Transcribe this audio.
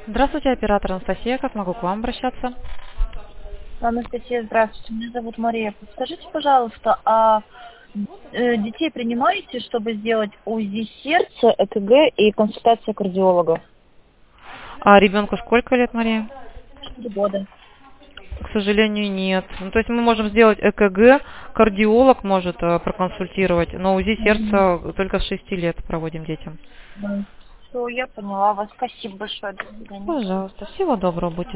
Здравствуйте, оператор Анастасия. Как могу к вам обращаться? Анастасия, здравствуйте. Меня зовут Мария. Подскажите, пожалуйста, детей принимаете, чтобы сделать УЗИ сердца, ЭКГ и консультация кардиолога? А ребенку сколько лет, Мария? 4 года. К сожалению, нет. Ну, то есть мы можем сделать ЭКГ, кардиолог может проконсультировать, но УЗИ сердца только с 6 лет проводим детям. Все, я поняла вас. Спасибо большое. До свидания. Пожалуйста, всего доброго, будьте